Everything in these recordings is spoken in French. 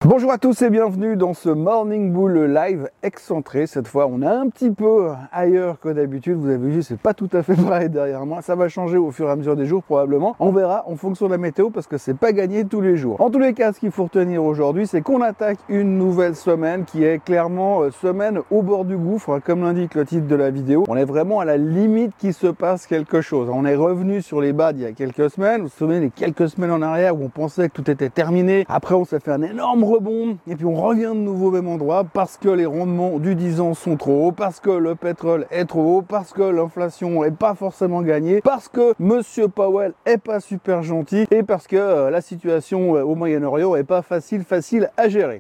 Bonjour à tous et bienvenue dans ce Morning Bull Live excentré. Cette fois, on est un petit peu ailleurs que d'habitude. Vous avez vu, c'est pas tout à fait pareil derrière moi. Ça va changer au fur et à mesure des jours probablement. On verra en fonction de la météo parce que c'est pas gagné tous les jours. En tous les cas, ce qu'il faut retenir aujourd'hui, c'est qu'on attaque une nouvelle semaine qui est clairement semaine au bord du gouffre, comme l'indique le titre de la vidéo. On est vraiment à la limite qu'il se passe quelque chose. On est revenu sur les bas d'il y a quelques semaines. Vous vous souvenez les quelques semaines en arrière où on pensait que tout était terminé. Après, on s'est fait un énorme rebond et puis on revient de nouveau au même endroit parce que les rendements du 10 ans sont trop hauts, parce que le pétrole est trop haut, parce que l'inflation n'est pas forcément gagnée, parce que Monsieur Powell est pas super gentil et parce que la situation au Moyen-Orient est pas facile à gérer.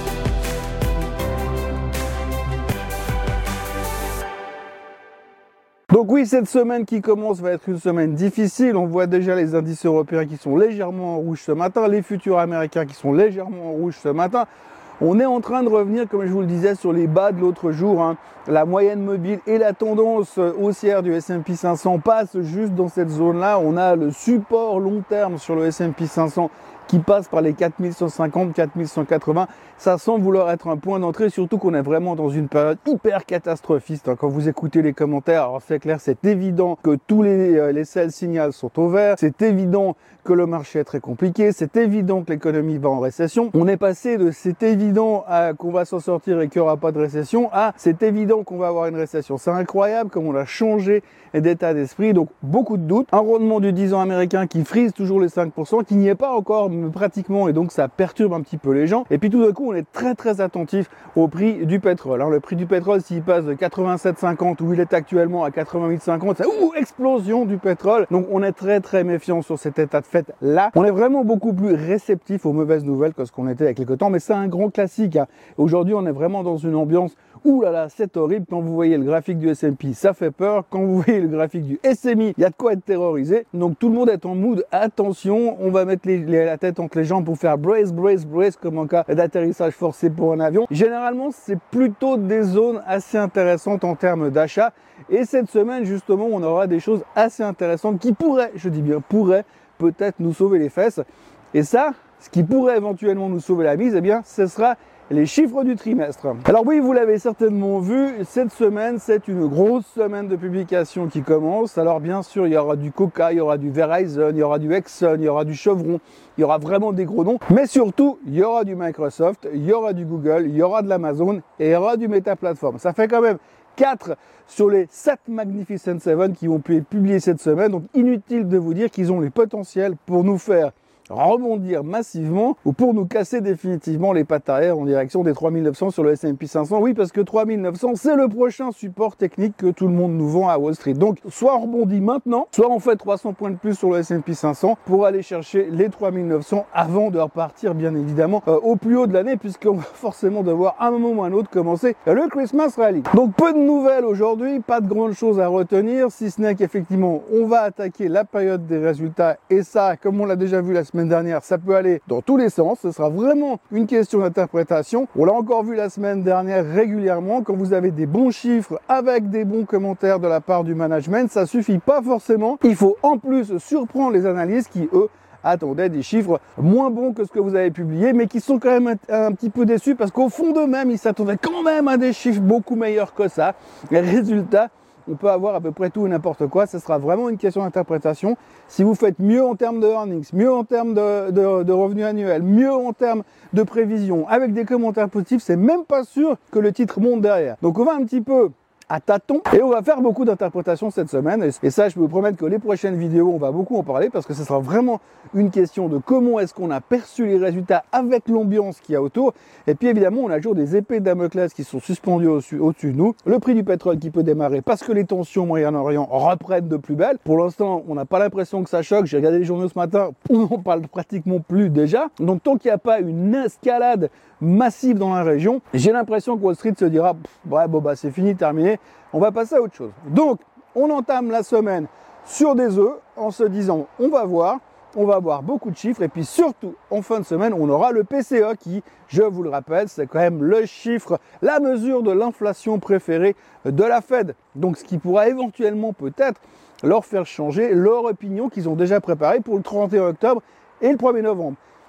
Donc oui, cette semaine qui commence va être une semaine difficile. On voit déjà les indices européens qui sont légèrement en rouge ce matin, les futurs américains qui sont légèrement en rouge ce matin. On est en train de revenir, comme je vous le disais, sur les bas de l'autre jour. La moyenne mobile et la tendance haussière du S&P 500 passent juste dans cette zone-là. On a le support long terme sur le S&P 500 qui passe par les 4150, 4180. Ça semble vouloir être un point d'entrée, surtout qu'on est vraiment dans une période hyper catastrophiste. Quand vous écoutez les commentaires, alors c'est clair, c'est évident que tous les sell signals sont au vert. C'est évident que le marché est très compliqué. C'est évident que l'économie va en récession. On est passé de c'est évident à qu'on va s'en sortir et qu'il n'y aura pas de récession à c'est évident qu'on va avoir une récession. C'est incroyable comme on a changé d'état d'esprit. Donc beaucoup de doutes. Un rendement du 10 ans américain qui frise toujours les 5%, qui n'y est pas encore pratiquement, et donc ça perturbe un petit peu les gens. Et puis tout d'un coup, on est très attentif au prix du pétrole. Alors le prix du pétrole, s'il passe de 87,50 où il est actuellement à 88,50, c'est explosion du pétrole. Donc on est très méfiant sur cet état de fait là. On est vraiment beaucoup plus réceptif aux mauvaises nouvelles que ce qu'on était il y a quelques temps, mais c'est un grand classique. Aujourd'hui, on est vraiment dans une ambiance ouh là là, c'est horrible. Quand vous voyez le graphique du S&P, ça fait peur. Quand vous voyez le graphique du SMI, il y a de quoi être terrorisé. Donc tout le monde est en mood attention. On va mettre la tête entre les jambes pour faire brace comme en cas d'atterrissage forcé pour un avion. Généralement, c'est plutôt des zones assez intéressantes en termes d'achat. Et cette semaine, justement, on aura des choses assez intéressantes qui pourraient, je dis bien pourraient, peut-être nous sauver les fesses. Et ça, ce qui pourrait éventuellement nous sauver la mise, eh bien, ce sera les chiffres du trimestre. Alors oui, vous l'avez certainement vu, cette semaine, c'est une grosse semaine de publication qui commence. Alors bien sûr, il y aura du Coca, il y aura du Verizon, il y aura du Exxon, il y aura du Chevron, il y aura vraiment des gros noms. Mais surtout, il y aura du Microsoft, il y aura du Google, il y aura de l'Amazon et il y aura du Meta Platform. Ça fait quand même 4 sur les 7 Magnificent 7 qui ont pu être publiés cette semaine. Donc inutile de vous dire qu'ils ont les potentiels pour nous faire rebondir massivement ou pour nous casser définitivement les pattes arrière en direction des 3900 sur le S&P 500. Oui, parce que 3900, c'est le prochain support technique que tout le monde nous vend à Wall Street. Donc, soit on rebondit maintenant, soit on fait 300 points de plus sur le S&P 500 pour aller chercher les 3900 avant de repartir, bien évidemment, au plus haut de l'année, puisqu'on va forcément devoir, à un moment ou à un autre, commencer le Christmas Rally. Donc, peu de nouvelles aujourd'hui, pas de grandes choses à retenir, si ce n'est qu'effectivement, on va attaquer la période des résultats, et ça, comme on l'a déjà vu la semaine dernière, ça peut aller dans tous les sens. Ce sera vraiment une question d'interprétation. On l'a encore vu la semaine dernière régulièrement. Quand vous avez des bons chiffres avec des bons commentaires de la part du management, ça suffit pas forcément. Il faut en plus surprendre les analystes qui, eux, attendaient des chiffres moins bons que ce que vous avez publié, mais qui sont quand même un petit peu déçus parce qu'au fond d'eux-mêmes, ils s'attendaient quand même à des chiffres beaucoup meilleurs que ça. Les résultats, on peut avoir à peu près tout et n'importe quoi. Ce sera vraiment une question d'interprétation. Si vous faites mieux en termes de earnings, mieux en termes de revenus annuels, mieux en termes de prévisions, avec des commentaires positifs, c'est même pas sûr que le titre monte derrière. Donc on va un petit peu à tâtons et on va faire beaucoup d'interprétations cette semaine et ça, je peux vous promettre que les prochaines vidéos, on va beaucoup en parler parce que ce sera vraiment une question de comment est-ce qu'on a perçu les résultats avec l'ambiance qu'il y a autour. Et puis évidemment, on a toujours des épées de Damoclès qui sont suspendues au-dessus de nous, le prix du pétrole qui peut démarrer parce que les tensions au Moyen-Orient reprennent de plus belle. Pour l'instant, on n'a pas l'impression que ça choque. J'ai regardé les journaux ce matin, on n'en parle pratiquement plus déjà. Donc tant qu'il n'y a pas une escalade massive dans la région, j'ai l'impression que Wall Street se dira c'est fini, terminé, on va passer à autre chose. Donc on entame la semaine sur des œufs en se disant on va voir beaucoup de chiffres et puis surtout en fin de semaine on aura le PCE qui, je vous le rappelle, c'est quand même le chiffre, la mesure de l'inflation préférée de la Fed. Donc ce qui pourra éventuellement peut-être leur faire changer leur opinion qu'ils ont déjà préparée pour le 31 octobre et le 1er novembre.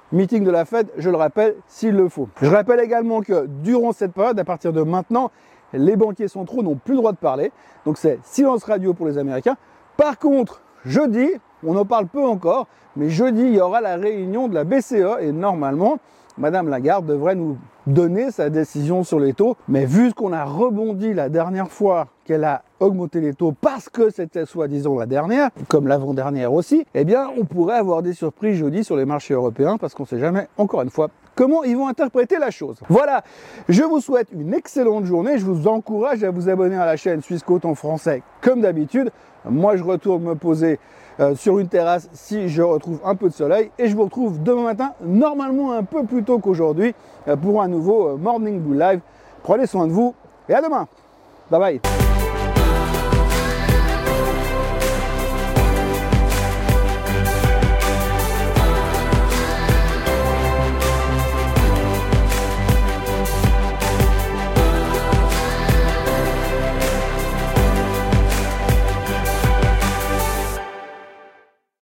meeting de la Fed, je le rappelle, s'il le faut. Je rappelle également que durant cette période, à partir de maintenant, les banquiers centraux n'ont plus le droit de parler. Donc c'est silence radio pour les Américains. Par contre, jeudi, on en parle peu encore, mais jeudi, il y aura la réunion de la BCE et normalement, Madame Lagarde devrait nous donner sa décision sur les taux. Mais vu qu'on a rebondi la dernière fois qu'elle a augmenté les taux parce que c'était soi-disant la dernière, comme l'avant-dernière aussi, eh bien, on pourrait avoir des surprises jeudi sur les marchés européens parce qu'on ne sait jamais, encore une fois, comment ils vont interpréter la chose. Voilà, je vous souhaite une excellente journée. Je vous encourage à vous abonner à la chaîne Swissquote en français comme d'habitude. Moi, je retourne me poser sur une terrasse si je retrouve un peu de soleil et je vous retrouve demain matin, normalement un peu plus tôt qu'aujourd'hui, pour un nouveau Morning Bull Live. Prenez soin de vous et à demain. Bye bye.